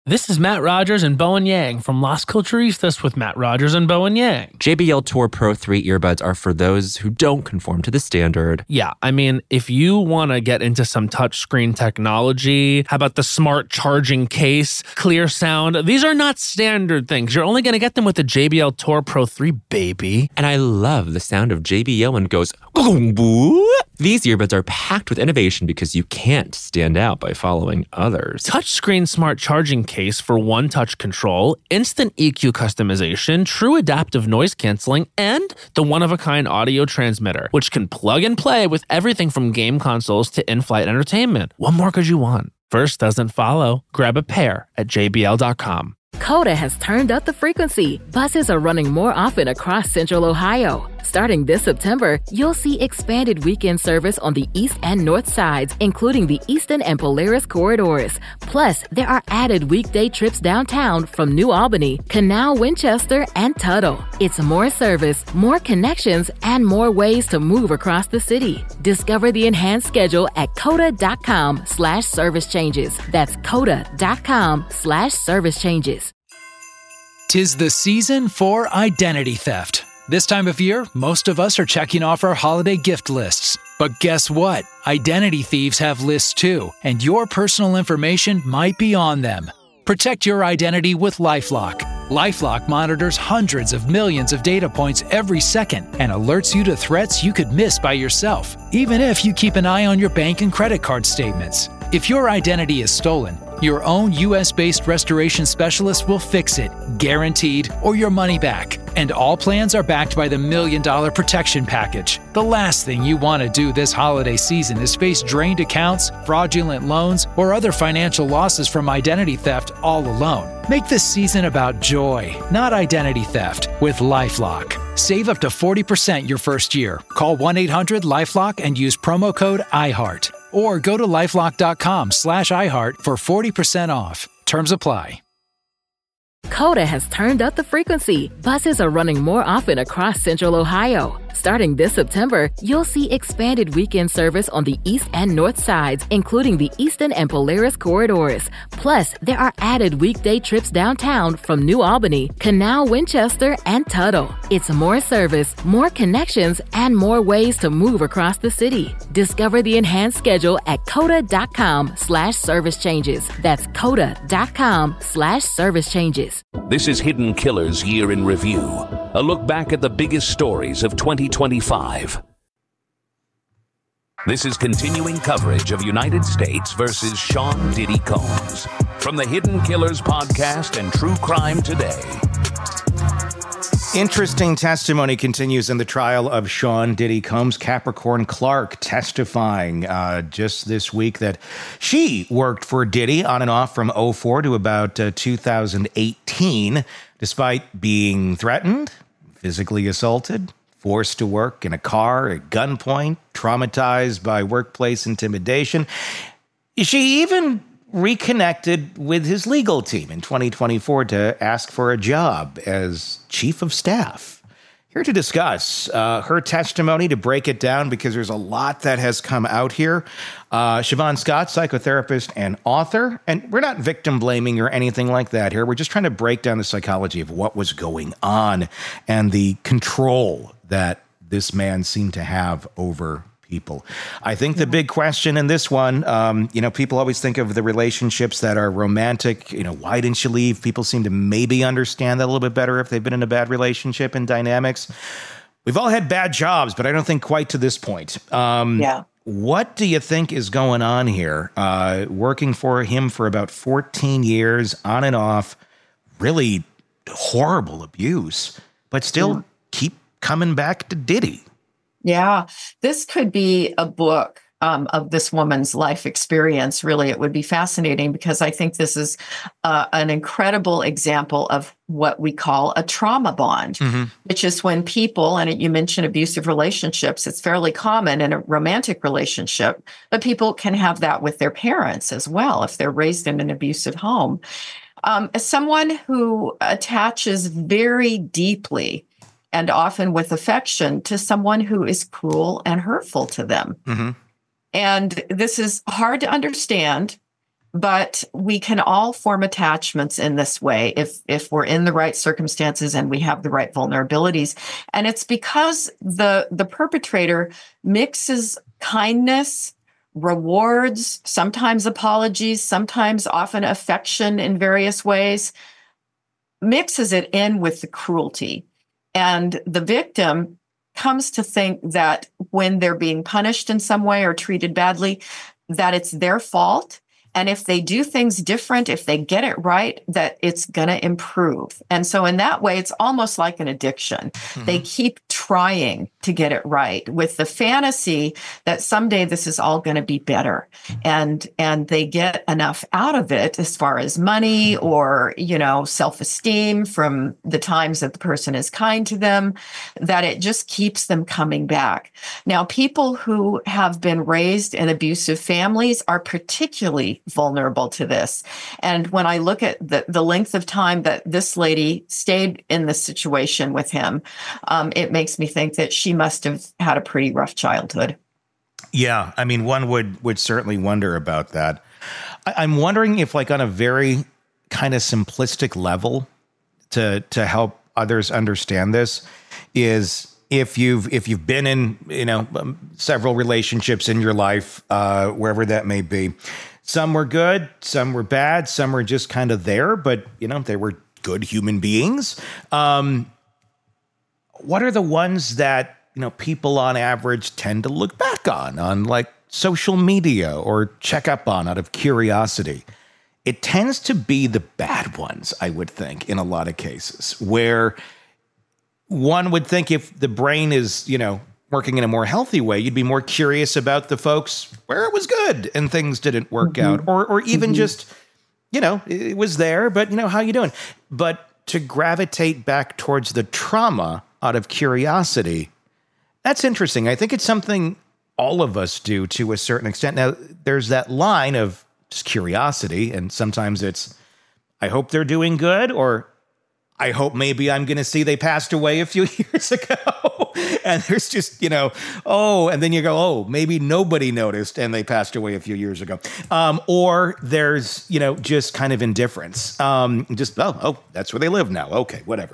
This is Matt Rogers and Bowen Yang from Las Culturistas with Matt Rogers and Bowen Yang. JBL Tour Pro 3 earbuds are for those who don't conform to the standard. Yeah, I mean, if you want to get into some touchscreen technology, how about the smart charging case, clear sound? These are not standard things. You're only going to get them with the JBL Tour Pro 3, baby. And I love the sound of JBL when it goes, "Boom." These earbuds are packed with innovation because you can't stand out by following others. Touchscreen smart charging case for one-touch control, instant EQ customization, true adaptive noise canceling, and the one-of-a-kind audio transmitter, which can plug and play with everything from game consoles to in-flight entertainment. What more could you want? First doesn't follow. Grab a pair at jbl.com. Coda has turned up the frequency. Buses are running more often across Central Ohio. Starting this September, you'll see expanded weekend service on the east and north sides, including the Eastern and Polaris corridors. Plus, there are added weekday trips downtown from New Albany, Canal, Winchester, and Tuttle. It's more service, more connections, and more ways to move across the city. Discover the enhanced schedule at coda.com/service changes. That's coda.com/service changes. 'Tis the season for identity theft. This time of year, most of us are checking off our holiday gift lists. But guess what? Identity thieves have lists too, and your personal information might be on them. Protect your identity with LifeLock. LifeLock monitors hundreds of millions of data points every second and alerts you to threats you could miss by yourself, even if you keep an eye on your bank and credit card statements. If your identity is stolen, your own U.S.-based restoration specialist will fix it, guaranteed, or your money back. And all plans are backed by the $1 Million Protection Package. The last thing you want to do this holiday season is face drained accounts, fraudulent loans, or other financial losses from identity theft all alone. Make this season about joy, not identity theft, with LifeLock. Save up to 40% your first year. Call 1-800-LifeLock and use promo code IHEART. Or go to lifelock.com/iHeart for 40% off. Terms apply. Coda has turned up the frequency. Buses are running more often across Central Ohio. Starting this September, you'll see expanded weekend service on the east and north sides, including the Eastern and Polaris corridors. Plus, there are added weekday trips downtown from New Albany, Canal, Winchester, and Tuttle. It's more service, more connections, and more ways to move across the city. Discover the enhanced schedule at coda.com/service changes. That's coda.com/service changes. This is Hidden Killers Year in Review, a look back at the biggest stories of 2025. This is continuing coverage of United States versus Sean Diddy Combs from the Hidden Killers podcast and True Crime Today. Interesting testimony continues in the trial of Sean Diddy Combs. Capricorn Clark testifying just this week that she worked for Diddy on and off from 2004 to about 2018, despite being threatened, physically assaulted, forced to work in a car at gunpoint, traumatized by workplace intimidation. She even reconnected with his legal team in 2024 to ask for a job as chief of staff. Here to discuss her testimony, to break it down, because there's a lot that has come out here. Siobhan Scott, psychotherapist and author. And we're not victim blaming or anything like that here. We're just trying to break down the psychology of what was going on and the control that this man seemed to have over people. I think the big question in this one, people always think of the relationships that are romantic. Why didn't you leave? People seem to maybe understand that a little bit better if they've been in a bad relationship and dynamics. We've all had bad jobs, but I don't think quite to this point. What do you think is going on here? Working for him for about 14 years, on and off, really horrible abuse, but still keep coming back to Diddy. Yeah, this could be a book of this woman's life experience. Really, it would be fascinating because I think this is an incredible example of what we call a trauma bond, which is when people, and you mentioned abusive relationships, it's fairly common in a romantic relationship, but people can have that with their parents as well if they're raised in an abusive home. As someone who attaches very deeply and often with affection to someone who is cruel and hurtful to them. And this is hard to understand, But we can all form attachments in this way if we're in the right circumstances and we have the right vulnerabilities. And it's because the perpetrator mixes kindness, rewards, sometimes apologies, sometimes often affection in various ways, mixes it in with the cruelty. And the victim comes to think that when they're being punished in some way or treated badly, that it's their fault. And if they do things different, if they get it right, that it's going to improve. And so in that way, it's almost like an addiction. Mm-hmm. They keep trying to get it right with the fantasy that someday this is all going to be better. And they get enough out of it as far as money or, self-esteem from the times that the person is kind to them, that it just keeps them coming back. Now, people who have been raised in abusive families are particularly vulnerable to this. And when I look at the length of time that this lady stayed in this situation with him, it makes me think that she must have had a pretty rough childhood. Yeah, I mean, one would certainly wonder about that. I'm wondering if, like, on a very kind of simplistic level, to help others understand this, is if you've been in several relationships in your life, wherever that may be. Some were good, some were bad, some were just kind of there, but, they were good human beings. What are the ones that, people on average tend to look back on like social media or check up on out of curiosity? It tends to be the bad ones, I would think, in a lot of cases, where one would think if the brain is, working in a more healthy way, you'd be more curious about the folks where it was good and things didn't work out, or even just, it was there, but how you doing? But to gravitate back towards the trauma out of curiosity, that's interesting. I think it's something all of us do to a certain extent. Now, there's that line of just curiosity, and sometimes it's, I hope they're doing good, or I hope maybe I'm going to see they passed away a few years ago. And there's just, and then you go, oh, maybe nobody noticed and they passed away a few years ago. Or there's, just kind of indifference. That's where they live now. Okay, whatever.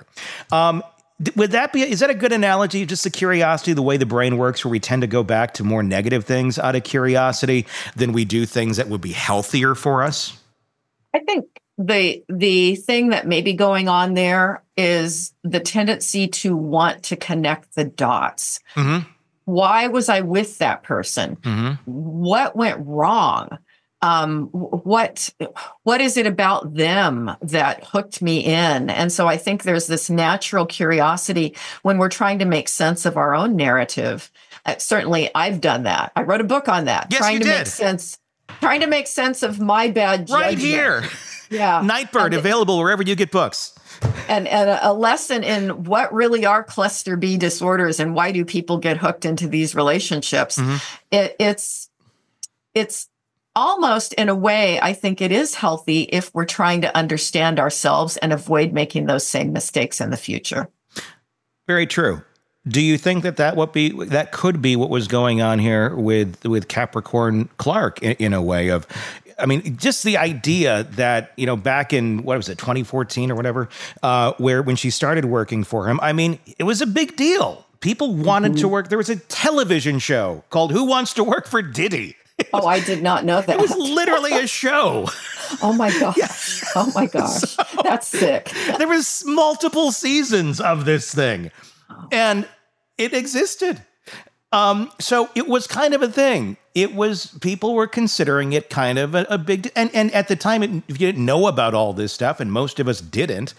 Is that a good analogy? Just the curiosity, the way the brain works, where we tend to go back to more negative things out of curiosity than we do things that would be healthier for us? I think the thing that may be going on there is the tendency to want to connect the dots. Mm-hmm. Why was I with that person? Mm-hmm. What went wrong? What is it about them that hooked me in? And so I think there's this natural curiosity when we're trying to make sense of our own narrative. Certainly, I've done that. I wrote a book on that. Yes, trying to make sense of my bad judgment. Right here. Yeah. Nightbird, available wherever you get books. And a lesson in what really are cluster B disorders and why do people get hooked into these relationships. Mm-hmm. It's almost, in a way, I think it is healthy if we're trying to understand ourselves and avoid making those same mistakes in the future. Very true. Do you think that could be what was going on here with Capricorn Clark in a way of, just the idea that, back in, 2014 or whatever, when she started working for him, it was a big deal. People wanted to work. There was a television show called Who Wants to Work for Diddy? I did not know that. It was literally a show. Oh my gosh. Yeah. Oh my gosh. So, that's sick. There was multiple seasons of this thing. And it existed. So it was kind of a thing. People were considering it kind of a big, and at the time, if you didn't know about all this stuff, and most of us didn't,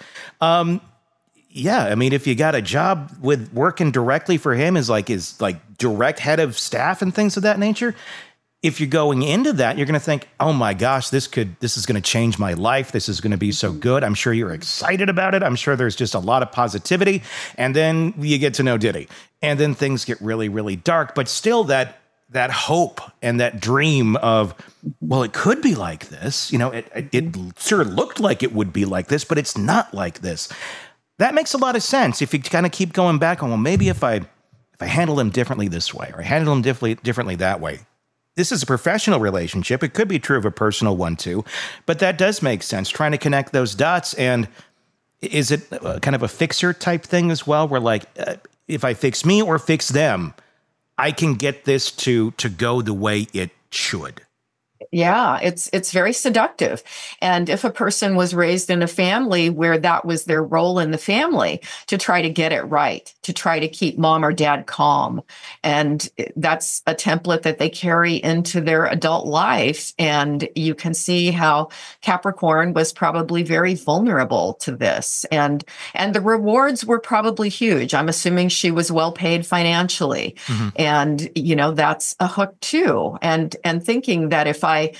if you got a job with working directly for him as direct head of staff and things of that nature, if you're going into that, you're going to think, oh my gosh, this is going to change my life. This is going to be so good. I'm sure you're excited about it. I'm sure there's just a lot of positivity. And then you get to know Diddy. And then things get really, really dark. But still that hope and that dream of, well, it could be like this. It sure looked like it would be like this, but it's not like this. That makes a lot of sense if you kind of keep going back on, well, maybe if I handle him differently this way, or I handle him differently that way, this is a professional relationship. It could be true of a personal one too, but that does make sense. Trying to connect those dots. And is it kind of a fixer type thing as well? Where like, if I fix me or fix them, I can get this to go the way it should. Yeah, it's very seductive. And if a person was raised in a family where that was their role in the family, to try to get it right, to try to keep mom or dad calm. And that's a template that they carry into their adult life. And you can see how Capricorn was probably very vulnerable to this. And the rewards were probably huge. I'm assuming she was well paid financially. Mm-hmm. And, that's a hook too. And thinking that if I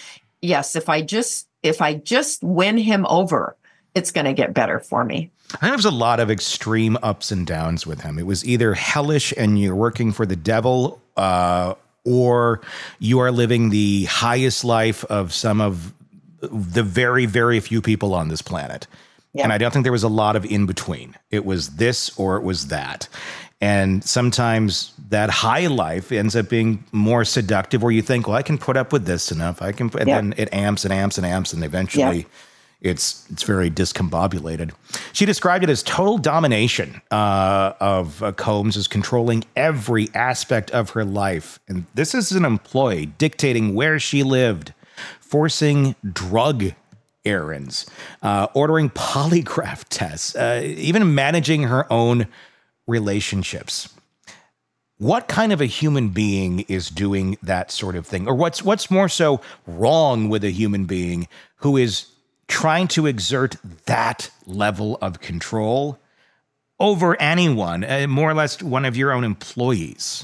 just win him over, it's going to get better for me. I think there was a lot of extreme ups and downs with him. It was either hellish and you're working for the devil, or you are living the highest life of some of the very, very few people on this planet. Yeah. And I don't think there was a lot of in between. It was this or it was that. And sometimes that high life ends up being more seductive, where you think, well, I can put up with this enough. I can, and then it amps and amps and amps, and eventually it's very discombobulated. She described it as total domination of Combs, as controlling every aspect of her life. And this is an employee dictating where she lived, forcing drug errands, ordering polygraph tests, even managing her own relationships. What kind of a human being is doing that sort of thing? Or what's more so wrong with a human being who is trying to exert that level of control over anyone, more or less one of your own employees?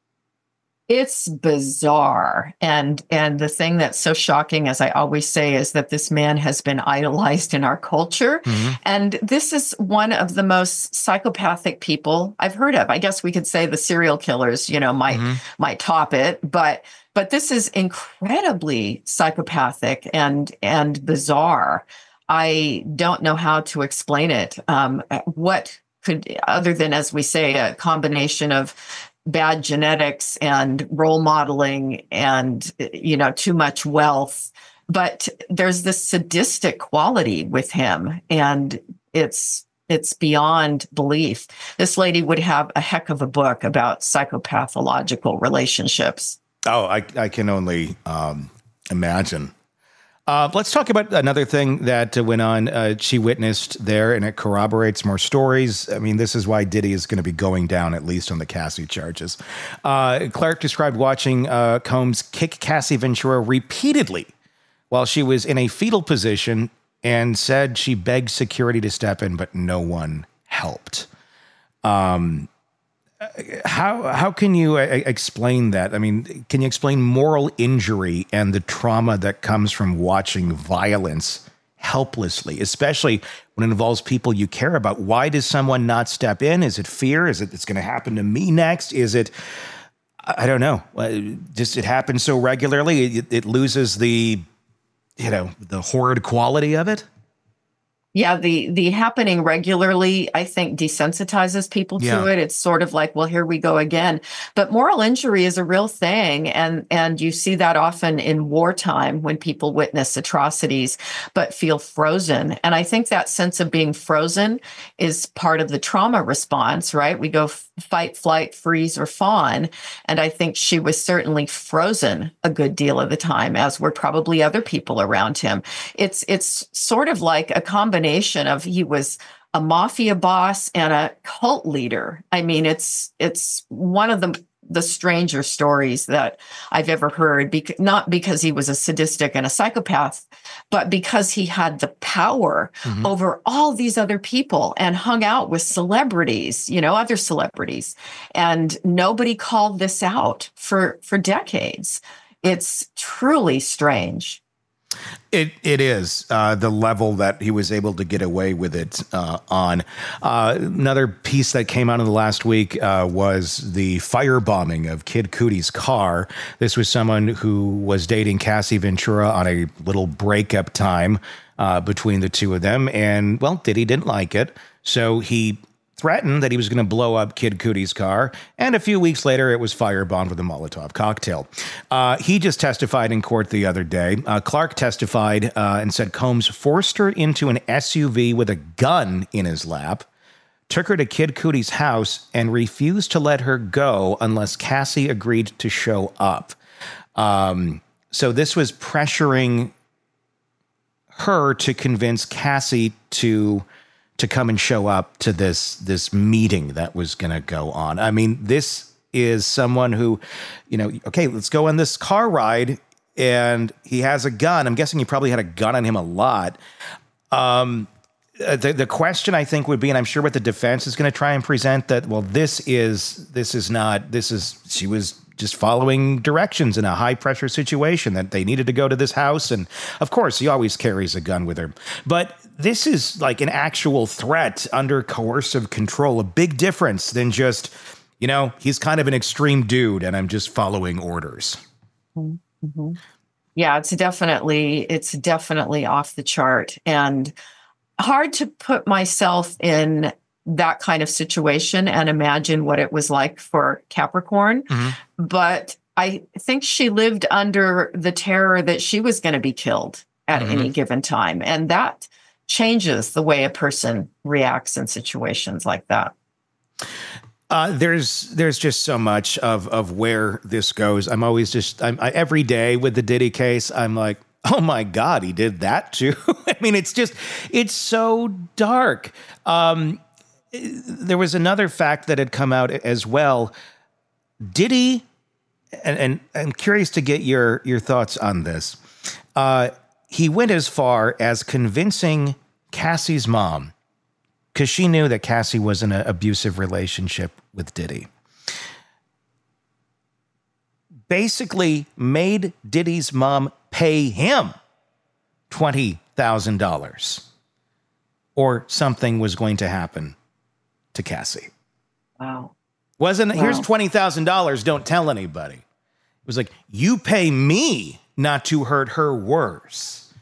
It's bizarre. And the thing that's so shocking, as I always say, is that this man has been idolized in our culture. Mm-hmm. And this is one of the most psychopathic people I've heard of. I guess we could say the serial killers, might top it, but this is incredibly psychopathic and bizarre. I don't know how to explain it. What could, other than, as we say, a combination of bad genetics and role modeling and, too much wealth. But there's this sadistic quality with him, and it's beyond belief. This lady would have a heck of a book about psychopathological relationships. Oh, I can only imagine. Let's talk about another thing that went on. She witnessed there, and it corroborates more stories. I mean, this is why Diddy is going to be going down, at least on the Cassie charges. Clark described watching Combs kick Cassie Ventura repeatedly while she was in a fetal position, and said she begged security to step in, but no one helped. How can you explain that? I mean, can you explain moral injury and the trauma that comes from watching violence helplessly, especially when it involves people you care about? Why does someone not step in? Is it fear? Is it it's going to happen to me next? Is it, I don't know. Just it happens so regularly, it loses the horrid quality of it. Yeah, the happening regularly, I think, desensitizes people to it. It's sort of like, well, here we go again. But moral injury is a real thing. And you see that often in wartime when people witness atrocities, but feel frozen. And I think that sense of being frozen is part of the trauma response, right? We go fight, flight, freeze, or fawn. And I think she was certainly frozen a good deal of the time, as were probably other people around him. It's sort of like a combination of he was a mafia boss and a cult leader. I mean, it's one of the stranger stories that I've ever heard, not because he was a sadistic and a psychopath, but because he had the power over all these other people and hung out with celebrities, other celebrities. And nobody called this out for decades. It's truly strange. It is the level that he was able to get away with it on. Another piece that came out in the last week was the firebombing of Kid Cudi's car. This was someone who was dating Cassie Ventura on a little breakup time between the two of them. And, well, Diddy didn't like it. So he threatened that he was going to blow up Kid Cootie's car, and a few weeks later, it was firebombed with a Molotov cocktail. He just testified in court the other day. Clark testified and said Combs forced her into an SUV with a gun in his lap, took her to Kid Cootie's house, and refused to let her go unless Cassie agreed to show up. So this was pressuring her to convince Cassie to come and show up to this meeting that was going to go on. I mean, this is someone who, okay, let's go on this car ride, and he has a gun. I'm guessing he probably had a gun on him a lot. The question I think would be, and I'm sure what the defense is going to try and present, that, well, she was just following directions in a high pressure situation, that they needed to go to this house. And of course, he always carries a gun with her. But this is like an actual threat under coercive control, a big difference than just, he's kind of an extreme dude and I'm just following orders. Mm-hmm. Yeah, it's definitely off the chart, and hard to put myself in that kind of situation and imagine what it was like for Capricorn. Mm-hmm. But I think she lived under the terror that she was going to be killed at any given time. And that changes the way a person reacts in situations like that. There's just so much of where this goes. I'm always every day with the Diddy case, I'm like, oh my God, he did that too. I mean, it's so dark. There was another fact that had come out as well. Diddy, and I'm curious to get your thoughts on this. He went as far as convincing Cassie's mom, because she knew that Cassie was in an abusive relationship with Diddy, basically made Diddy's mom pay him $20,000 or something was going to happen to Cassie. Wow. Here's $20,000, don't tell anybody. It was like, you pay me not to hurt her worse.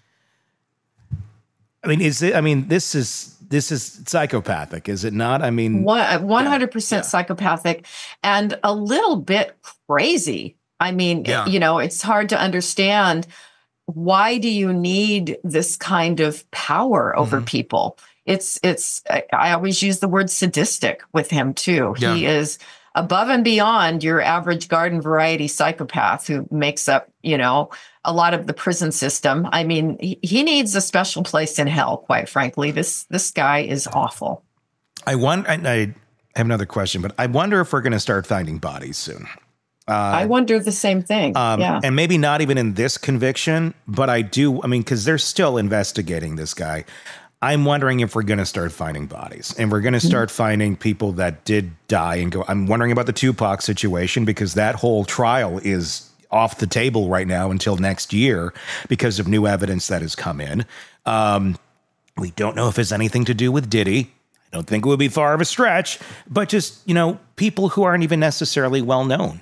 I mean, this is psychopathic, is it not? I mean, 100% psychopathic and a little bit crazy. I mean, it's hard to understand, why do you need this kind of power over people? I always use the word sadistic with him too. Yeah. He is above and beyond your average garden variety psychopath who makes up, a lot of the prison system. I mean, he needs a special place in hell, quite frankly. This guy is awful. I have another question, but I wonder if we're going to start finding bodies soon. I wonder the same thing. And maybe not even in this conviction, but because they're still investigating this guy. I'm wondering if we're going to start finding bodies, and we're going to start finding people that did die and go. I'm wondering about the Tupac situation, because that whole trial is off the table right now until next year because of new evidence that has come in. We don't know if it's anything to do with Diddy. I don't think it would be far of a stretch, but just, people who aren't even necessarily well known.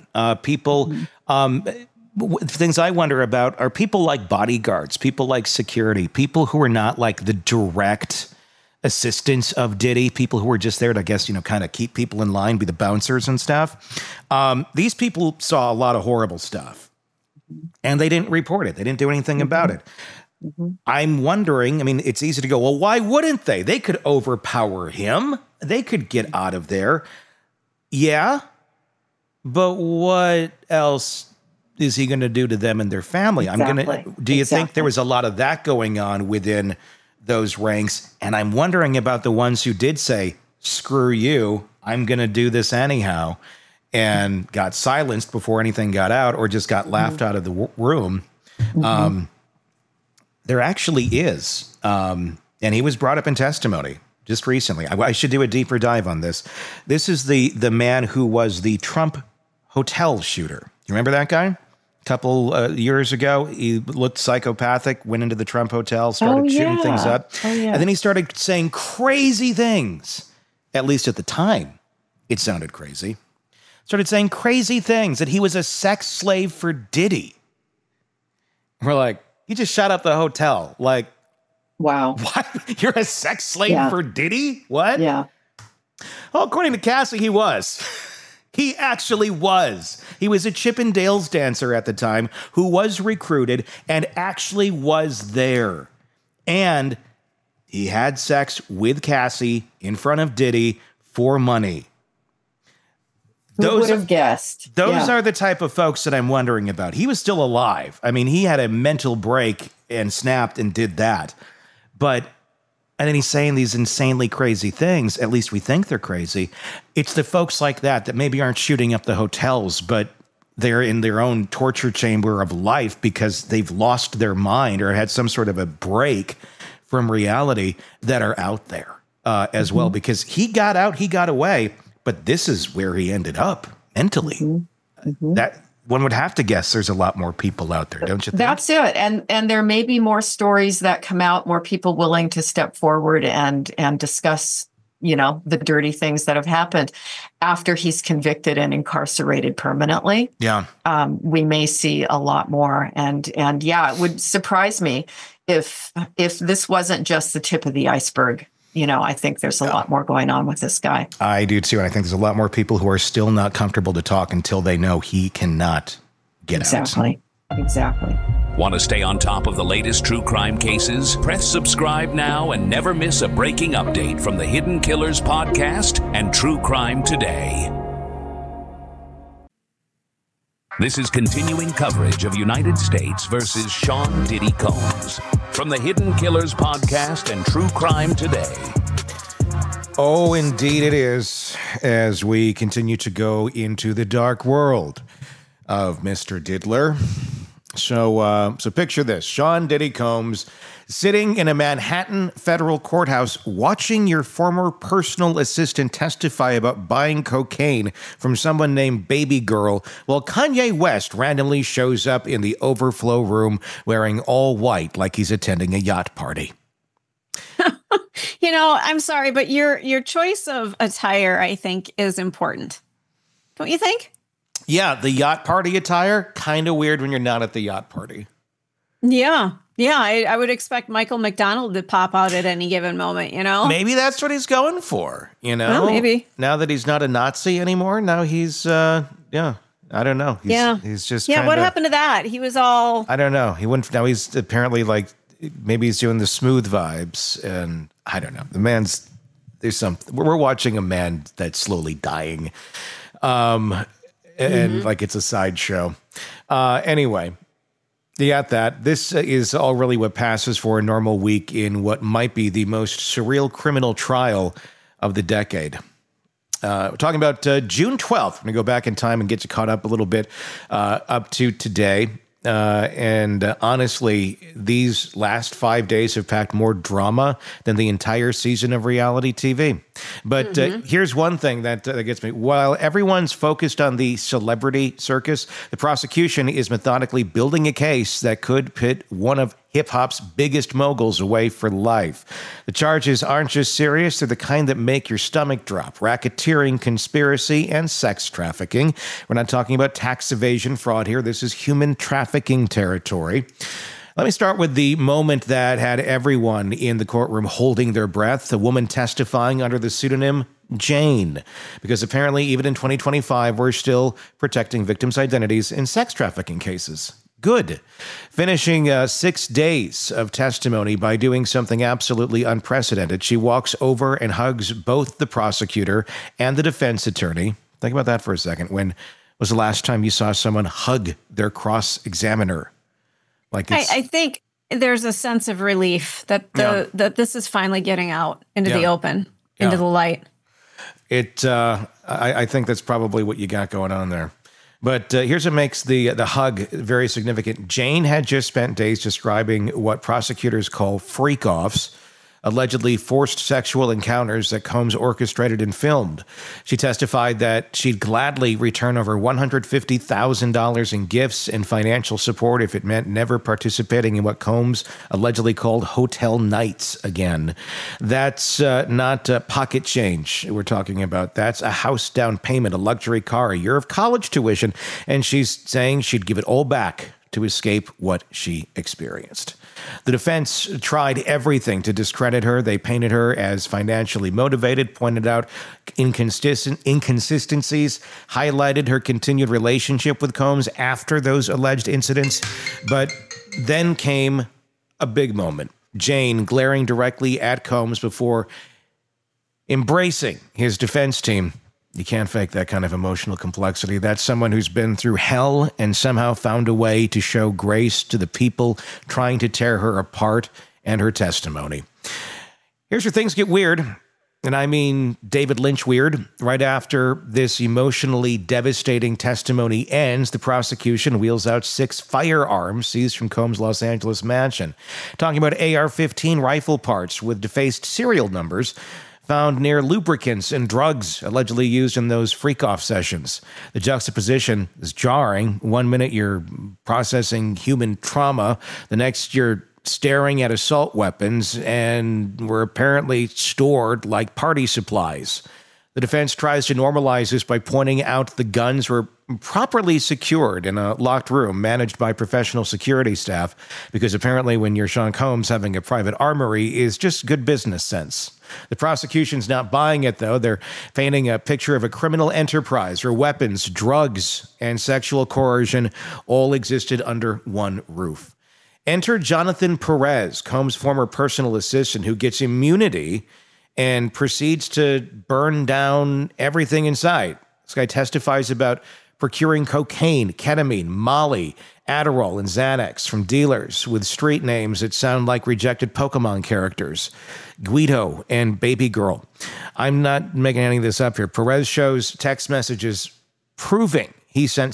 Things I wonder about are people like bodyguards, people like security, people who are not like the direct assistants of Diddy, people who are just there to, I guess, kind of keep people in line, be the bouncers and stuff. These people saw a lot of horrible stuff and they didn't report it. They didn't do anything about it. I'm wondering, it's easy to go, well, why wouldn't they? They could overpower him. They could get out of there. Yeah. But what else is he going to do to them and their family? Exactly. Do you think there was a lot of that going on within those ranks? And I'm wondering about the ones who did say, screw you, I'm going to do this anyhow, and got silenced before anything got out or just got laughed out of the room. There actually is. And he was brought up in testimony just recently. I should do a deeper dive on this. This is the man who was the Trump hotel shooter. You remember that guy? A couple years ago, he looked psychopathic, went into the Trump hotel, started shooting things up. And then he started saying crazy things. At least at the time, it sounded crazy. Started saying crazy things, that he was a sex slave for Diddy. We're like, he just shot up the hotel. Like, wow. What? You're a sex slave for Diddy? What? Yeah. Well, according to Cassie, he was. He actually was. He was a Chippendales dancer at the time who was recruited and actually was there. And he had sex with Cassie in front of Diddy for money. Who would have guessed? Those are the type of folks that I'm wondering about. He was still alive. I mean, he had a mental break and snapped and did that. And then he's saying these insanely crazy things. At least we think they're crazy. It's the folks like that maybe aren't shooting up the hotels, but they're in their own torture chamber of life because they've lost their mind or had some sort of a break from reality that are out there as well. Because he got out, he got away, but this is where he ended up mentally. That one would have to guess there's a lot more people out there, don't you think? That's it. And there may be more stories that come out, more people willing to step forward and discuss, the dirty things that have happened after he's convicted and incarcerated permanently. Yeah. We may see a lot more. And it would surprise me if this wasn't just the tip of the iceberg. I think there's a lot more going on with this guy. I do too. And I think there's a lot more people who are still not comfortable to talk until they know he cannot get out. Exactly. Want to stay on top of the latest true crime cases? Press subscribe now and never miss a breaking update from the Hidden Killers podcast and True Crime Today. This is continuing coverage of United States versus Sean Diddy Combs from the Hidden Killers podcast and True Crime Today. Oh, indeed it is, as we continue to go into the dark world of Mr. Diddler. So picture this. Sean Diddy Combs sitting in a Manhattan federal courthouse watching your former personal assistant testify about buying cocaine from someone named Baby Girl while Kanye West randomly shows up in the overflow room wearing all white like he's attending a yacht party. I'm sorry, but your choice of attire, I think, is important. Don't you think? Yeah, the yacht party attire, kind of weird when you're not at the yacht party. Yeah. I would expect Michael McDonald to pop out at any given moment, Maybe that's what he's going for, Well, maybe. Now that he's not a Nazi anymore, now he's, I don't know. He's just what happened to that? He was all... I don't know. Now he's apparently maybe he's doing the smooth vibes, and I don't know. We're watching a man that's slowly dying. And like it's a sideshow. Anyway, you got that. This is all really what passes for a normal week in what might be the most surreal criminal trial of the decade. We're talking about June 12th. I'm going to go back in time and get you caught up a little bit up to today. And honestly, these last 5 days have packed more drama than the entire season of reality TV. But here's one thing that gets me. While everyone's focused on the celebrity circus, the prosecution is methodically building a case that could pit one of hip-hop's biggest moguls away for life. The charges aren't just serious, they're the kind that make your stomach drop. Racketeering, conspiracy, and sex trafficking. We're not talking about tax evasion fraud here. This is human trafficking territory. Let me start with the moment that had everyone in the courtroom holding their breath. A woman testifying under the pseudonym Jane. Because apparently, even in 2025, we're still protecting victims' identities in sex trafficking cases. Good. Finishing 6 days of testimony by doing something absolutely unprecedented. She walks over and hugs both the prosecutor and the defense attorney. Think about that for a second. When was the last time you saw someone hug their cross-examiner? I think there's a sense of relief that that this is finally getting out into the open, into the light. I think that's probably what you got going on there. But here's what makes the hug very significant. Jane had just spent days describing what prosecutors call freak-offs, allegedly forced sexual encounters that Combs orchestrated and filmed. She testified that she'd gladly return over $150,000 in gifts and financial support if it meant never participating in what Combs allegedly called hotel nights again. That's not pocket change we're talking about. That's a house down payment, a luxury car, a year of college tuition, and she's saying she'd give it all back to escape what she experienced. The defense tried everything to discredit her. They painted her as financially motivated, pointed out inconsistencies, highlighted her continued relationship with Combs after those alleged incidents. But then came a big moment. Jane glaring directly at Combs before embracing his defense team. You can't fake that kind of emotional complexity. That's someone who's been through hell and somehow found a way to show grace to the people trying to tear her apart and her testimony. Here's where things get weird. And I mean David Lynch weird. Right after this emotionally devastating testimony ends, the prosecution wheels out 6 firearms seized from Combs' Los Angeles mansion. Talking about AR-15 rifle parts with defaced serial numbers found near lubricants and drugs allegedly used in those freak-off sessions. The juxtaposition is jarring. 1 minute you're processing human trauma, the next you're staring at assault weapons and were apparently stored like party supplies. The defense tries to normalize this by pointing out the guns were properly secured in a locked room managed by professional security staff, because apparently when you're Sean Combs, having a private armory is just good business sense. The prosecution's not buying it, though. They're painting a picture of a criminal enterprise where weapons, drugs, and sexual coercion all existed under one roof. Enter Jonathan Perez, Combs' former personal assistant, who gets immunity and proceeds to burn down everything in sight. This guy testifies about procuring cocaine, ketamine, Molly, Adderall, and Xanax from dealers with street names that sound like rejected Pokemon characters. Guido and Baby Girl. I'm not making any of this up here. Perez shows text messages proving he sent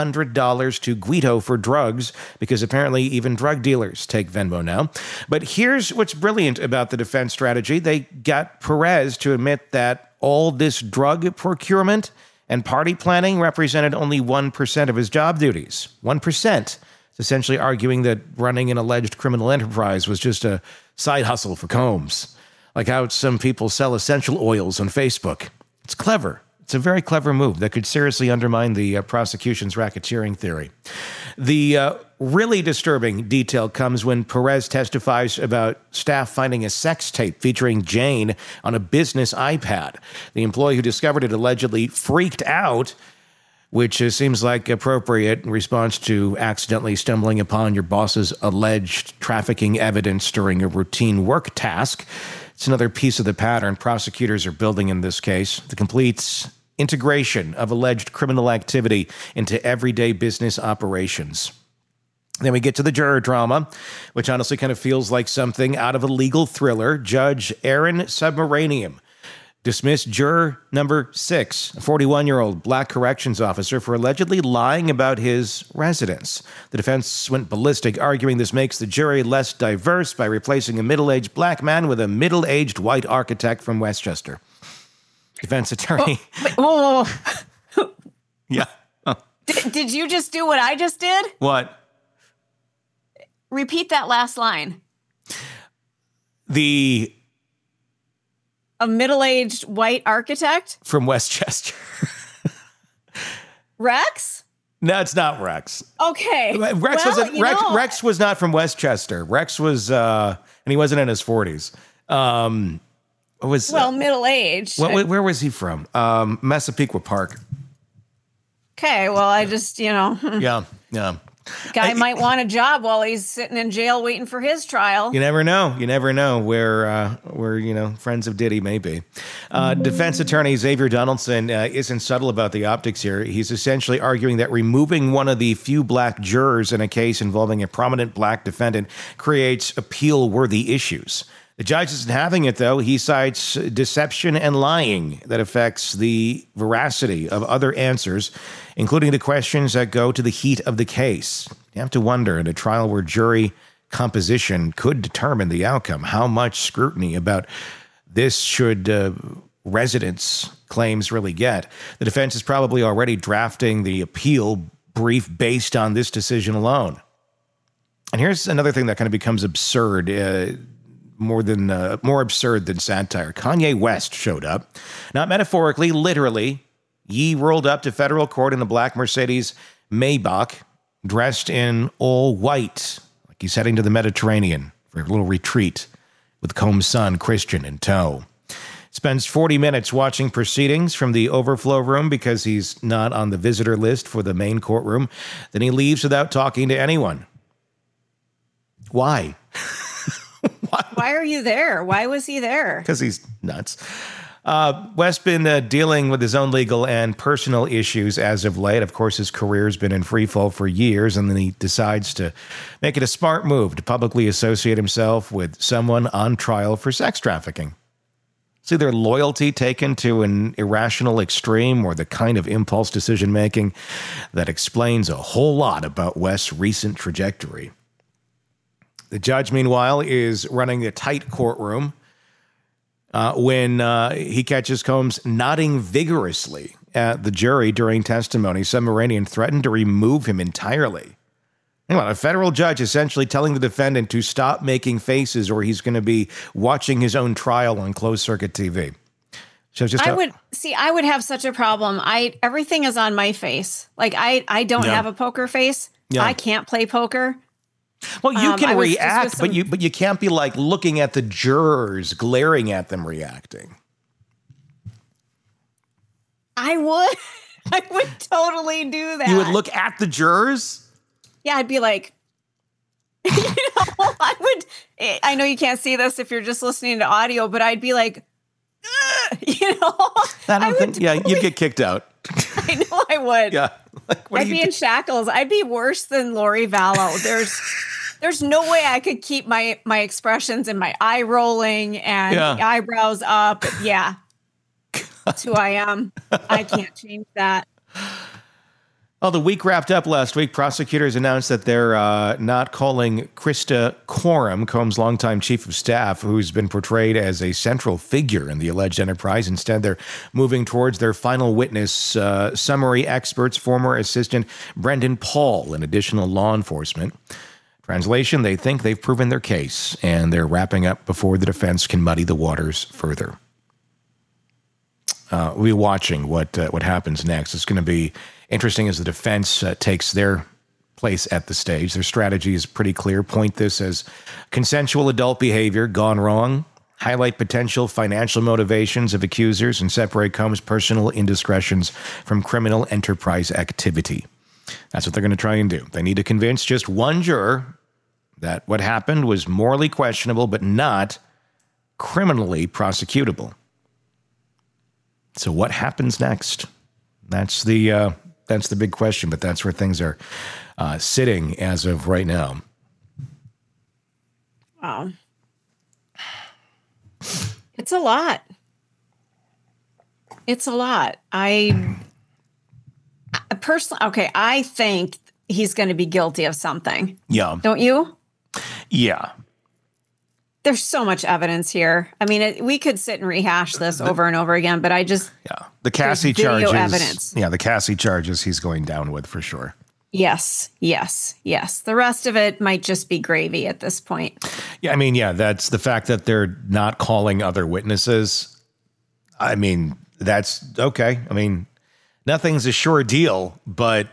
$700 to Guido for drugs, because apparently even drug dealers take Venmo now. But here's what's brilliant about the defense strategy. They got Perez to admit that all this drug procurement and party planning represented only 1% of his job duties. 1%. It's essentially arguing that running an alleged criminal enterprise was just a side hustle for Combs. Like how some people sell essential oils on Facebook. It's clever. It's a very clever move that could seriously undermine the prosecution's racketeering theory. The really disturbing detail comes when Perez testifies about staff finding a sex tape featuring Jane on a business iPad. The employee who discovered it allegedly freaked out, which seems like appropriate in response to accidentally stumbling upon your boss's alleged trafficking evidence during a routine work task. It's another piece of the pattern prosecutors are building in this case. The complete integration of alleged criminal activity into everyday business operations. Then we get to the juror drama, which honestly kind of feels like something out of a legal thriller. Judge Aaron Submaranium dismissed juror number 6, a 41-year-old black corrections officer, for allegedly lying about his residence. The defense went ballistic, arguing this makes the jury less diverse by replacing a middle-aged black man with a middle-aged white architect from Westchester. Defense attorney. Whoa. Yeah. Did you just do what I just did? What? Repeat that last line. A middle-aged white architect? From Westchester. Rex? No, it's not Rex. Okay. Rex was not from Westchester. Rex was, and he wasn't in his 40s. Middle-aged. Where was he from? Massapequa Park. Okay, well, I just, Yeah. Guy might want a job while he's sitting in jail waiting for his trial. You never know. You never know where friends of Diddy may be. Defense attorney Xavier Donaldson isn't subtle about the optics here. He's essentially arguing that removing one of the few black jurors in a case involving a prominent black defendant creates appeal-worthy issues. The judge isn't having it, though. He cites deception and lying that affects the veracity of other answers, including the questions that go to the heat of the case. You have to wonder, in a trial where jury composition could determine the outcome, how much scrutiny about this should residents' claims really get. The defense is probably already drafting the appeal brief based on this decision alone. And here's another thing that kind of becomes absurd, more absurd than satire. Kanye West showed up, not metaphorically, literally. He rolled up to federal court in a black Mercedes Maybach, dressed in all white, like He's heading to the Mediterranean for a little retreat with Combs' son, Christian, in tow. Spends 40 minutes watching proceedings from the overflow room because he's not on the visitor list for the main courtroom. Then he leaves without talking to anyone. Why? Why are you there? Why was he there? Because he's nuts. West's been dealing with his own legal and personal issues as of late. Of course, his career's been in free fall for years, and then he decides to make it a smart move to publicly associate himself with someone on trial for sex trafficking. It's either loyalty taken to an irrational extreme or the kind of impulse decision-making that explains a whole lot about West's recent trajectory. The judge, meanwhile, is running a tight courtroom when he catches Combs nodding vigorously at the jury during testimony. Submarinian threatened to remove him entirely. Hang on, a federal judge essentially telling the defendant to stop making faces or he's going to be watching his own trial on closed-circuit TV. So just I would have such a problem. Everything is on my face. Like, I don't have a poker face. Yeah. I can't play poker. Well, you can react, but you can't be like looking at the jurors, glaring at them, reacting. I would totally do that. You would look at the jurors? Yeah, I'd be like, I know you can't see this if you're just listening to audio, but I'd be like, you'd get kicked out. I know I would. Yeah. Like, I'd be in shackles. I'd be worse than Lori Vallow. There's no way I could keep my expressions and my eye rolling and the eyebrows up. Yeah. That's who I am. I can't change that. Well, the week wrapped up last week. Prosecutors announced that they're not calling Krista Coram, Combs' longtime chief of staff, who's been portrayed as a central figure in the alleged enterprise. Instead, they're moving towards their final witness, summary experts, former assistant Brendan Paul, and additional law enforcement. Translation, they think they've proven their case, and they're wrapping up before the defense can muddy the waters further. We'll be watching what happens next. It's going to be interesting as the defense takes their place at the stage. Their strategy is pretty clear. Point this as consensual adult behavior gone wrong, highlight potential financial motivations of accusers, and separate Combs' personal indiscretions from criminal enterprise activity. That's what they're going to try and do. They need to convince just one juror that what happened was morally questionable but not criminally prosecutable. So what happens next? That's the big question, but that's where things are sitting as of right now. Wow. It's a lot. It's a lot. I personally, I think he's going to be guilty of something. Yeah. Don't you? Yeah. There's so much evidence here. I mean, we could sit and rehash this over and over again, but the Cassie charges. Evidence. Yeah, the Cassie charges he's going down with for sure. Yes. The rest of it might just be gravy at this point. Yeah, I mean, that's the fact that they're not calling other witnesses. I mean, that's okay. I mean, nothing's a sure deal, but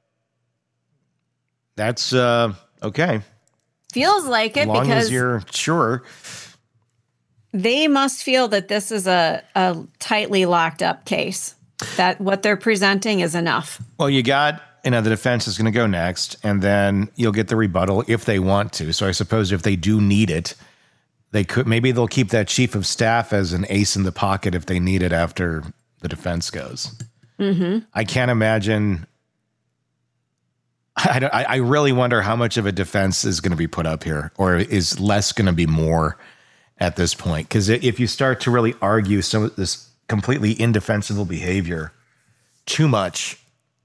that's okay. Feels like it as long because as you're sure. They must feel that this is a tightly locked up case, that what they're presenting is enough. Well, you got, the defense is going to go next, and then you'll get the rebuttal if they want to. So I suppose if they do need it, maybe they'll keep that chief of staff as an ace in the pocket if they need it after the defense goes. Mm-hmm. I can't imagine. I really wonder how much of a defense is going to be put up here, or is less going to be more at this point. Because if you start to really argue some of this completely indefensible behavior too much,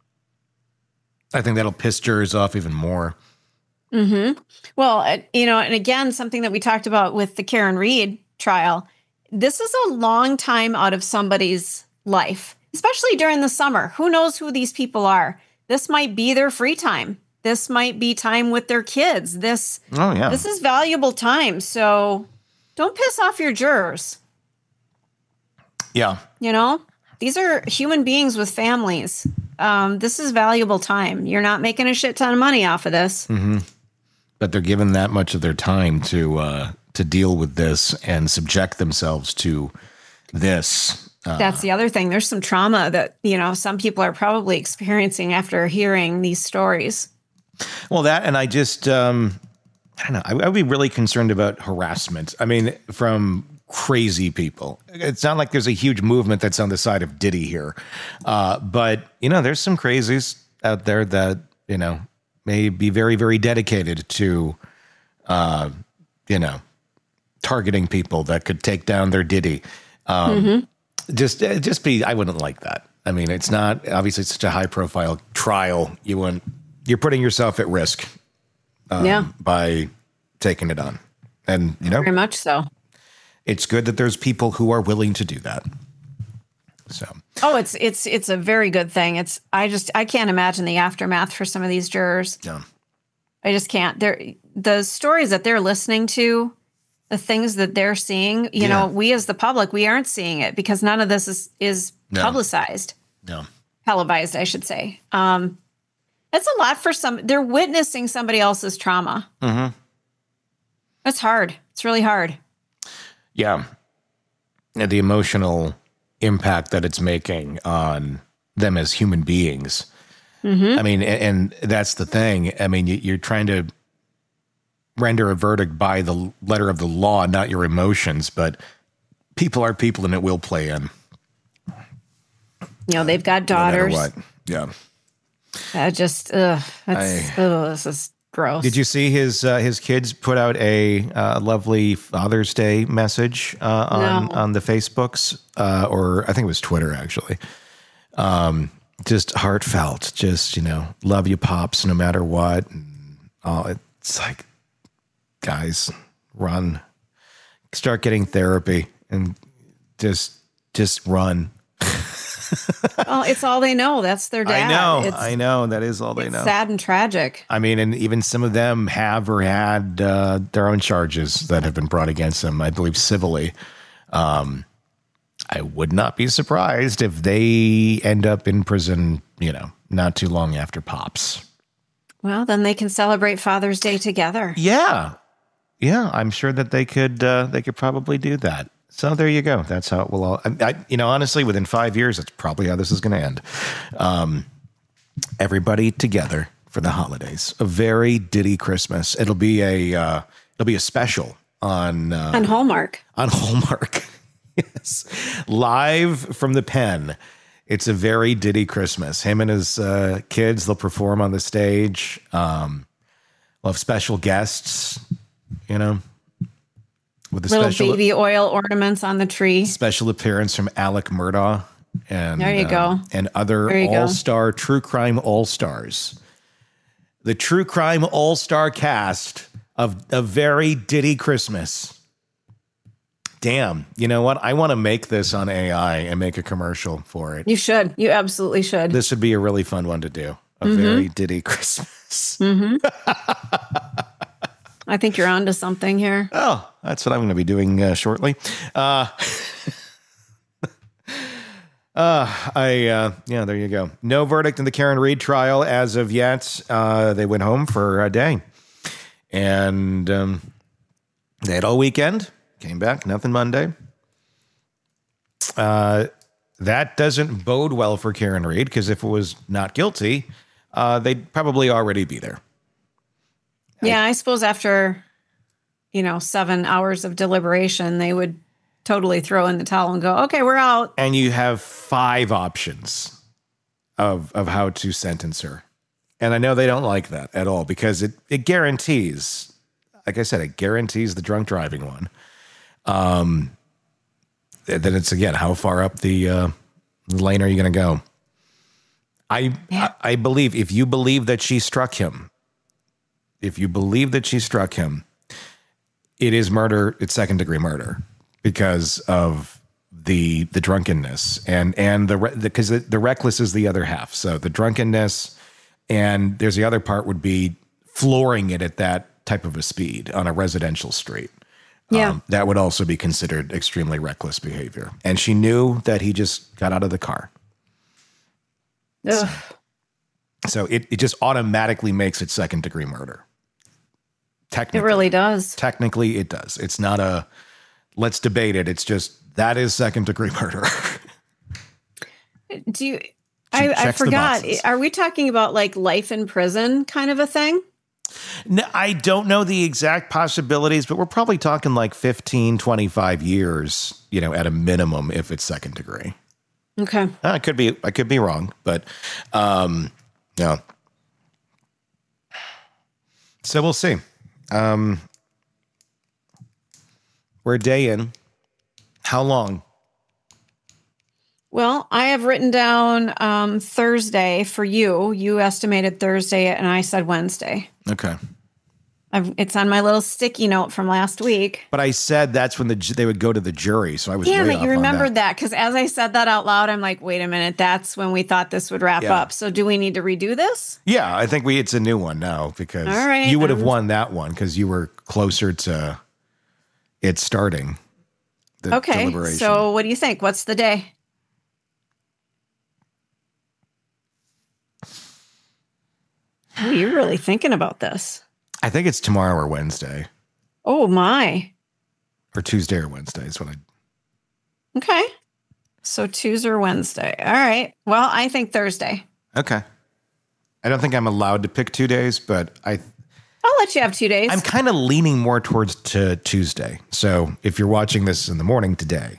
I think that'll piss jurors off even more. Mm-hmm. Well, and again, something that we talked about with the Karen Read trial, this is a long time out of somebody's life, especially during the summer. Who knows who these people are? This might be their free time. This might be time with their kids. This is valuable time. So don't piss off your jurors. Yeah. These are human beings with families. This is valuable time. You're not making a shit ton of money off of this. Mm-hmm. that they're given that much of their time to deal with this and subject themselves to this. That's the other thing. There's some trauma that, some people are probably experiencing after hearing these stories. Well, that, and I just, I don't know, I would be really concerned about harassment. I mean, from crazy people. It's not like there's a huge movement that's on the side of Diddy here. But, there's some crazies out there that, may be very, very dedicated to, targeting people that could take down their Diddy. Just be, I wouldn't like that. I mean, it's not, obviously it's such a high profile trial. You're putting yourself at risk by taking it on. And, very much so. It's good that there's people who are willing to do that. So. Oh, it's a very good thing. I can't imagine the aftermath for some of these jurors. No. I just can't. The stories that they're listening to, the things that they're seeing, we as the public, we aren't seeing it because none of this is publicized. No. Televised, I should say. That's a lot for they're witnessing somebody else's trauma. Mm-hmm. That's hard. It's really hard. Yeah. And the emotional impact that it's making on them as human beings. Mm-hmm. I mean, and that's the thing. I mean, you're trying to render a verdict by the letter of the law, not your emotions, but people are people and it will play in. They've got daughters. No matter what. Yeah. This is gross. Did you see his kids put out a lovely Father's Day message on the Facebooks, or I think it was Twitter actually? Just heartfelt, just love you, pops, no matter what. And, it's like, guys, run, start getting therapy, and just run. Well, it's all they know. That's their dad. I know. That is all they know. Sad and tragic. I mean, and even some of them have or had their own charges that have been brought against them, I believe civilly. I would not be surprised if they end up in prison, not too long after Pops. Well, then they can celebrate Father's Day together. Yeah. Yeah, I'm sure that they could probably do that. So there you go. That's how it will all, honestly, within 5 years, that's probably how this is going to end. Everybody together for the holidays, a very Diddy Christmas. It'll be a special on Hallmark. On Hallmark. Yes. Live from the pen. It's a very Diddy Christmas. Him and his kids, they'll perform on the stage. We'll have special guests, with the little special baby oil ornaments on the tree. Special appearance from Alec Murdaugh and there you go. And other all-star true crime all-stars. The true crime all-star cast of a very Diddy Christmas. Damn, you know what? I want to make this on AI and make a commercial for it. You should. You absolutely should. This would be a really fun one to do. A very Diddy Christmas. Mm-hmm. I think you're onto something here. Oh, that's what I'm going to be doing shortly. There you go. No verdict in the Karen Read trial as of yet. They went home for a day. And they had all weekend. Came back, nothing Monday. That doesn't bode well for Karen Read, because if it was not guilty, they'd probably already be there. Yeah, I suppose after, 7 hours of deliberation, they would totally throw in the towel and go, okay, we're out. And you have 5 options of how to sentence her. And I know they don't like that at all, because it guarantees, like I said, it guarantees the drunk driving one. Then it's, again, how far up the lane are you going to go? I believe, if you believe that she struck him, it is murder. It's second-degree murder because of the drunkenness and because the reckless is the other half. So the drunkenness, and there's the other part would be flooring it at that type of a speed on a residential street. Yeah, that would also be considered extremely reckless behavior. And she knew that he just got out of the car. Ugh. So it just automatically makes it second-degree murder. Technically. It really does. Technically, it does. It's not a, let's debate it. It's just, that is second-degree murder. I forgot. Are we talking about like life in prison kind of a thing? No, I don't know the exact possibilities, but we're probably talking like 15, 25 years, at a minimum if it's second degree. Okay. I could be wrong, but no. So we'll see. We're a day in. How long? Well, I have written down Thursday for you. You estimated Thursday, and I said Wednesday. Okay. It's on my little sticky note from last week. But I said that's when they would go to the jury, so I was Damn way it, off you on remembered that because as I said that out loud, I'm like, wait a minute, that's when we thought this would wrap up. So do we need to redo this? Yeah, I think it's a new one now because all right, you would have won that one because you were closer to it starting. Okay, deliberation. So what do you think? What's the day? Oh, you're really thinking about this. I think it's tomorrow or Wednesday. Oh, my. Or Tuesday or Wednesday is what Okay. So Tuesday or Wednesday. All right. Well, I think Thursday. Okay. I don't think I'm allowed to pick 2 days, but I'll let you have 2 days. I'm kind of leaning more towards Tuesday. So if you're watching this in the morning today,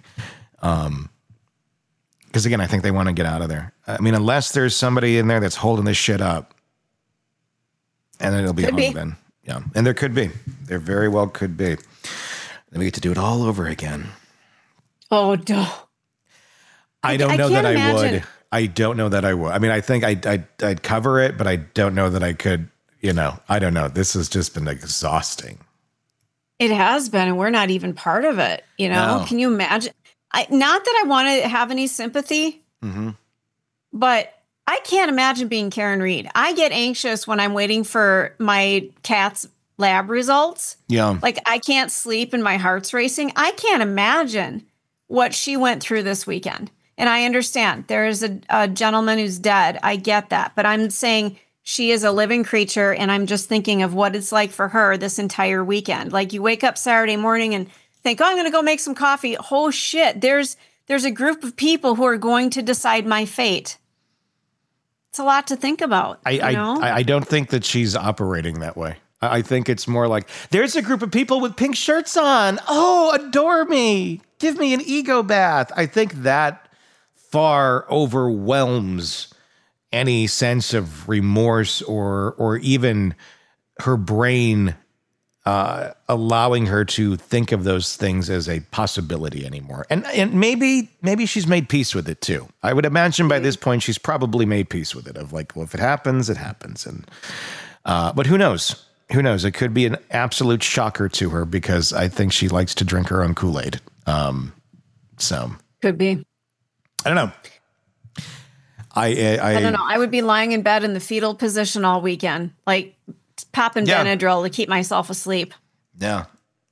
because again, I think they want to get out of there. I mean, unless there's somebody in there that's holding this shit up, and then it'll be hung then. Yeah, and there could be. There very well could be. Then we get to do it all over again. Oh, no. I don't know that I would. I don't know that I would. I mean, I think I'd cover it, but I don't know that I could. I don't know. This has just been exhausting. It has been, and we're not even part of it. No. Can you imagine? Not that I want to have any sympathy, but I can't imagine being Karen Read. I get anxious when I'm waiting for my cat's lab results. Yeah. Like I can't sleep and my heart's racing. I can't imagine what she went through this weekend. And I understand there is a gentleman who's dead. I get that. But I'm saying she is a living creature. And I'm just thinking of what it's like for her this entire weekend. Like you wake up Saturday morning and think, oh, I'm going to go make some coffee. Oh, shit. There's a group of people who are going to decide my fate. It's a lot to think about. I don't think that she's operating that way. I think it's more like, there's a group of people with pink shirts on. Oh, adore me. Give me an ego bath. I think that far overwhelms any sense of remorse or even her brain allowing her to think of those things as a possibility anymore. And maybe she's made peace with it too. I would imagine by this point, she's probably made peace with it of like, well, if it happens, it happens. And, but who knows? Who knows? It could be an absolute shocker to her because I think she likes to drink her own Kool-Aid. So could be. I don't know. I don't know. I would be lying in bed in the fetal position all weekend, like popping Benadryl to keep myself asleep. Yeah.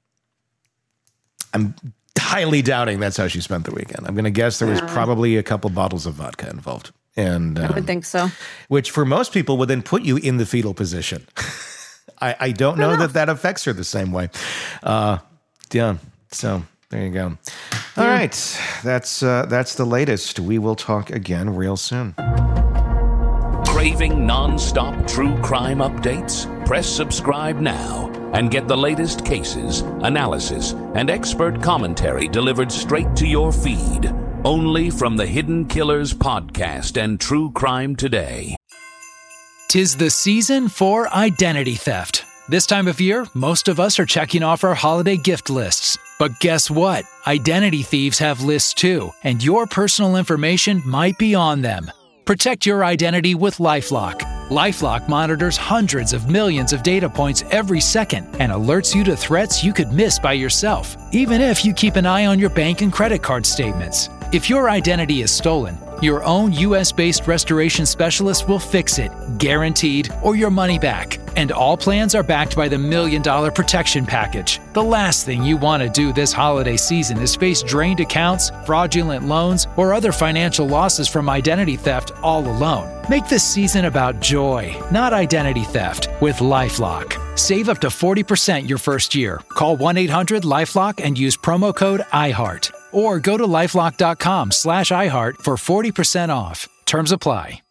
I'm highly doubting that's how she spent the weekend. I'm going to guess there was probably a couple bottles of vodka involved. And I would think so. Which for most people would then put you in the fetal position. I don't know that affects her the same way. Yeah. So there you go. All right. That's the latest. We will talk again real soon. Craving non-stop true crime updates? Press subscribe now and get the latest cases, analysis, and expert commentary delivered straight to your feed. Only from the Hidden Killers podcast and True Crime Today. 'Tis the season for identity theft. This time of year, most of us are checking off our holiday gift lists. But guess what? Identity thieves have lists too, and your personal information might be on them. Protect your identity with LifeLock. LifeLock monitors hundreds of millions of data points every second and alerts you to threats you could miss by yourself, even if you keep an eye on your bank and credit card statements. If your identity is stolen, Your own U.S.-based restoration specialist will fix it, guaranteed, or your money back. And all plans are backed by the $1 Million Protection Package. The last thing you want to do this holiday season is face drained accounts, fraudulent loans, or other financial losses from identity theft all alone. Make this season about joy, not identity theft, with LifeLock. Save up to 40% your first year. Call 1-800-LifeLock and use promo code IHEART. Or go to lifelock.com/iHeart for 40% off. Terms apply.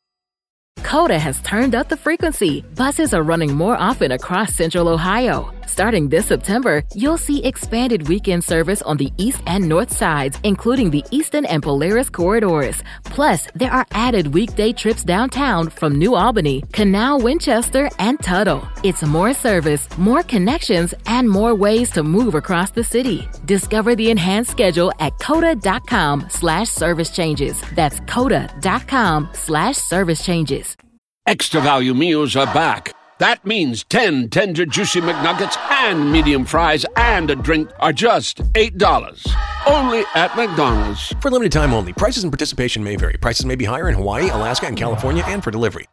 Coda has turned up the frequency. Buses are running more often across Central Ohio. Starting this September, you'll see expanded weekend service on the east and north sides, including the Eastern and Polaris corridors. Plus, there are added weekday trips downtown from New Albany, Canal, Winchester, and Tuttle. It's more service, more connections, and more ways to move across the city. Discover the enhanced schedule at coda.com/service changes. That's coda.com/service changes. Extra value meals are back. That means 10 tender, juicy McNuggets and medium fries and a drink are just $8. Only at McDonald's. For limited time only. Prices and participation may vary. Prices may be higher in Hawaii, Alaska, and California, and for delivery.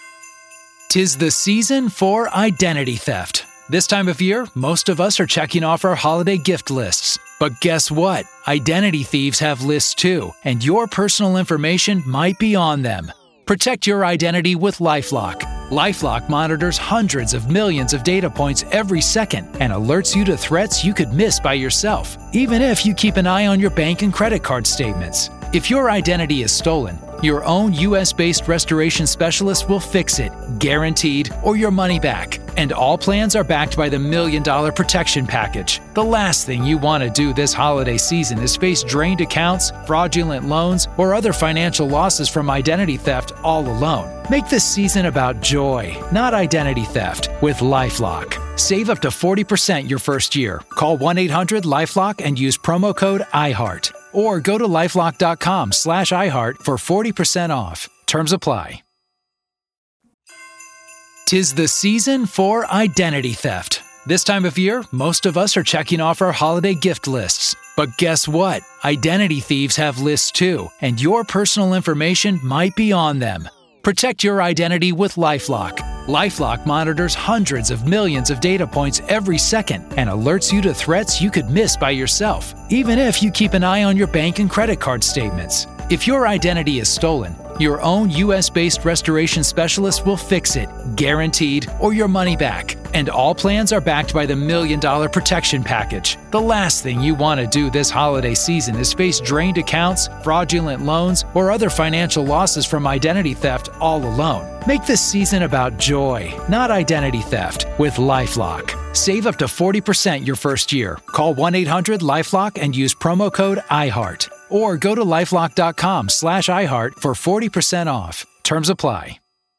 'Tis the season for identity theft. This time of year, most of us are checking off our holiday gift lists. But guess what? Identity thieves have lists too, and your personal information might be on them. Protect your identity with LifeLock. LifeLock monitors hundreds of millions of data points every second and alerts you to threats you could miss by yourself, even if you keep an eye on your bank and credit card statements. If your identity is stolen, your own U.S.-based restoration specialist will fix it, guaranteed, or your money back. And all plans are backed by the $1 Million Protection Package. The last thing you want to do this holiday season is face drained accounts, fraudulent loans, or other financial losses from identity theft all alone. Make this season about joy, not identity theft, with LifeLock. Save up to 40% your first year. Call 1-800-LifeLock and use promo code IHEART. Or go to lifelock.com/iHeart for 40% off. Terms apply. 'Tis the season for identity theft. This time of year, most of us are checking off our holiday gift lists. But guess what? Identity thieves have lists too, and your personal information might be on them. Protect your identity with LifeLock. LifeLock monitors hundreds of millions of data points every second and alerts you to threats you could miss by yourself, even if you keep an eye on your bank and credit card statements. If your identity is stolen, your own U.S.-based restoration specialist will fix it, guaranteed, or your money back. And all plans are backed by the $1 Million Protection Package. The last thing you want to do this holiday season is face drained accounts, fraudulent loans, or other financial losses from identity theft all alone. Make this season about joy, not identity theft, with LifeLock. Save up to 40% your first year. Call 1-800-LifeLock and use promo code IHEART. Or go to lifelock.com/iHeart for 40% off. Terms apply.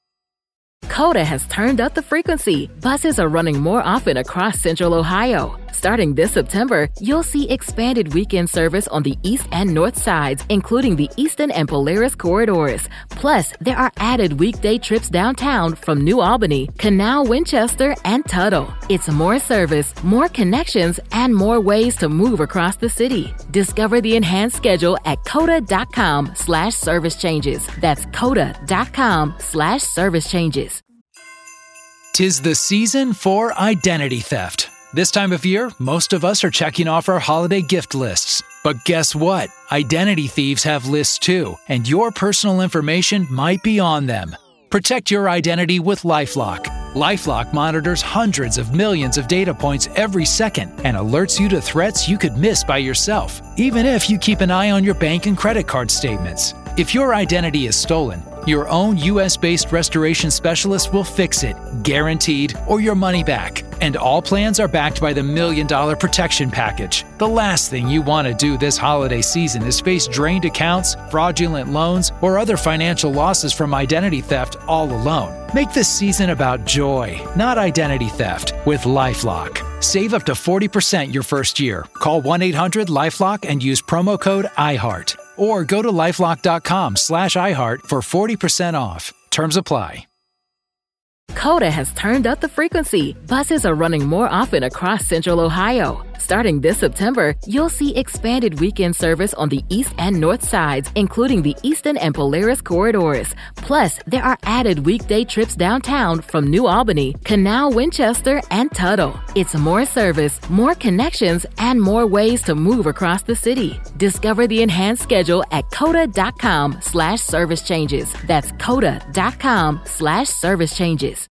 Coda has turned up the frequency. Buses are running more often across Central Ohio. Starting this September, you'll see expanded weekend service on the east and north sides, including the Eastern and Polaris corridors. Plus, there are added weekday trips downtown from New Albany, Canal, Winchester, and Tuttle. It's more service, more connections, and more ways to move across the city. Discover the enhanced schedule at coda.com/service changes. That's coda.com/service changes. 'Tis the season for identity theft. This time of year, most of us are checking off our holiday gift lists. But guess what? Identity thieves have lists too, and your personal information might be on them. Protect your identity with LifeLock. LifeLock monitors hundreds of millions of data points every second and alerts you to threats you could miss by yourself, even if you keep an eye on your bank and credit card statements. If your identity is stolen, your own U.S.-based restoration specialist will fix it, guaranteed, or your money back. And all plans are backed by the $1 Million Protection Package. The last thing you want to do this holiday season is face drained accounts, fraudulent loans, or other financial losses from identity theft all alone. Make this season about joy, not identity theft, with LifeLock. Save up to 40% your first year. Call 1-800-LifeLock and use promo code IHEART. Or go to lifelock.com/iHeart for 40% off. Terms apply. Coda has turned up the frequency. Buses are running more often across Central Ohio. Starting this September, you'll see expanded weekend service on the east and north sides, including the Eastern and Polaris corridors. Plus, there are added weekday trips downtown from New Albany, Canal, Winchester, and Tuttle. It's more service, more connections, and more ways to move across the city. Discover the enhanced schedule at coda.com/service changes. That's coda.com/service changes.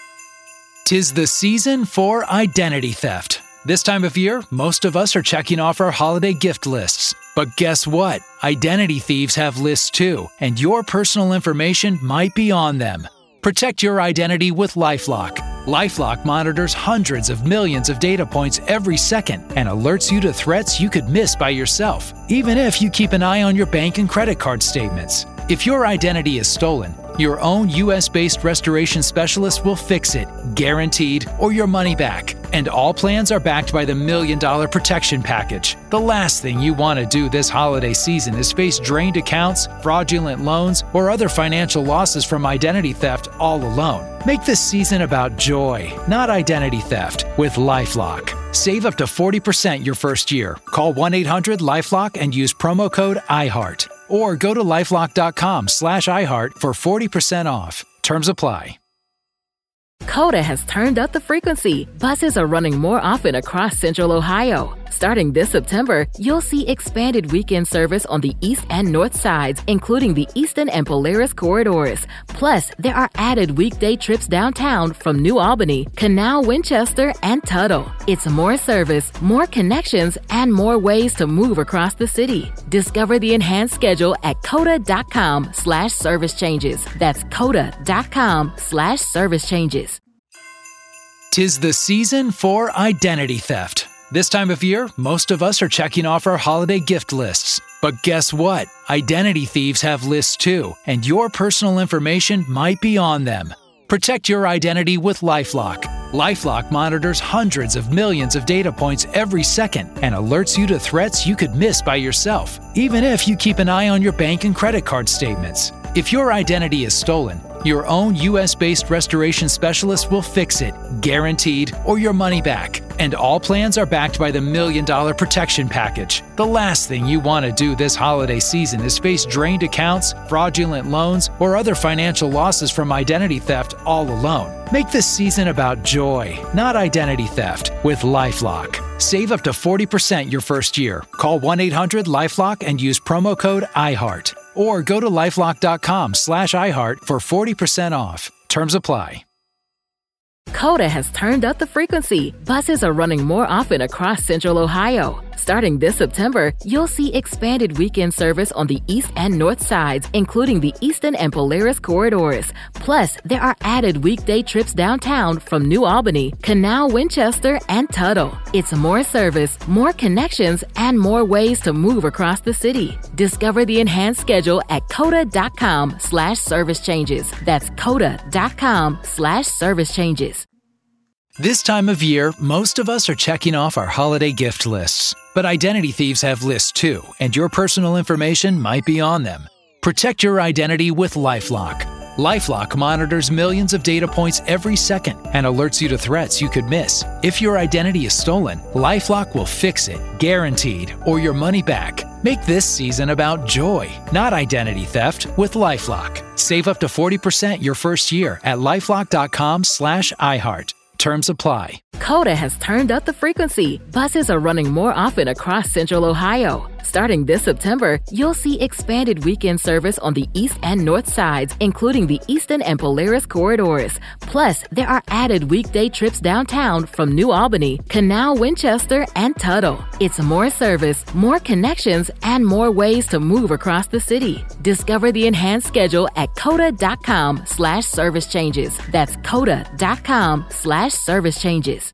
'Tis the season for identity theft. This time of year, most of us are checking off our holiday gift lists. But guess what? Identity thieves have lists too, and your personal information might be on them. Protect your identity with LifeLock. LifeLock monitors hundreds of millions of data points every second and alerts you to threats you could miss by yourself, even if you keep an eye on your bank and credit card statements. If your identity is stolen, your own US-based restoration specialist will fix it, guaranteed, or your money back. And all plans are backed by the $1 Million Protection Package. The last thing you want to do this holiday season is face drained accounts, fraudulent loans, or other financial losses from identity theft all alone. Make this season about joy, not identity theft, with LifeLock. Save up to 40% your first year. Call 1-800-LifeLock and use promo code IHEART. Or go to lifelock.com/iHeart for 40% off. Terms apply. Coda has turned up the frequency. Buses are running more often across Central Ohio. Starting this September, you'll see expanded weekend service on the east and north sides, including the Eastern and Polaris corridors. Plus, there are added weekday trips downtown from New Albany, Canal, Winchester, and Tuttle. It's more service, more connections, and more ways to move across the city. Discover the enhanced schedule at coda.com/service changes. That's coda.com/service changes. 'Tis the season for identity theft. This time of year, most of us are checking off our holiday gift lists. But guess what? Identity thieves have lists too, and your personal information might be on them. Protect your identity with LifeLock. LifeLock monitors hundreds of millions of data points every second and alerts you to threats you could miss by yourself, even if you keep an eye on your bank and credit card statements. If your identity is stolen, your own US-based restoration specialist will fix it, guaranteed, or your money back. And all plans are backed by the $1 Million Protection Package. The last thing you want to do this holiday season is face drained accounts, fraudulent loans, or other financial losses from identity theft all alone. Make this season about joy, not identity theft, with LifeLock. Save up to 40% your first year. Call 1-800-LifeLock and use promo code IHEART. Or go to lifelock.com/iHeart for 40% off. Terms apply. Coda has turned up the frequency. Buses are running more often across Central Ohio. Starting this September, you'll see expanded weekend service on the east and north sides, including the Eastern and Polaris corridors. Plus, there are added weekday trips downtown from New Albany, Canal, Winchester, and Tuttle. It's more service, more connections, and more ways to move across the city. Discover the enhanced schedule at coda.com/service changes. That's coda.com/service changes. This time of year, most of us are checking off our holiday gift lists. But identity thieves have lists too, and your personal information might be on them. Protect your identity with LifeLock. LifeLock monitors millions of data points every second and alerts you to threats you could miss. If your identity is stolen, LifeLock will fix it, guaranteed, or your money back. Make this season about joy, not identity theft, with LifeLock. Save up to 40% your first year at lifelock.com/iHeart. Terms apply. Coda has turned up the frequency. Buses are running more often across Central Ohio. Starting this September, you'll see expanded weekend service on the east and north sides, including the Eastern and Polaris corridors. Plus, there are added weekday trips downtown from New Albany, Canal, Winchester, and Tuttle. It's more service, more connections, and more ways to move across the city. Discover the enhanced schedule at coda.com/service changes. That's coda.com/service changes.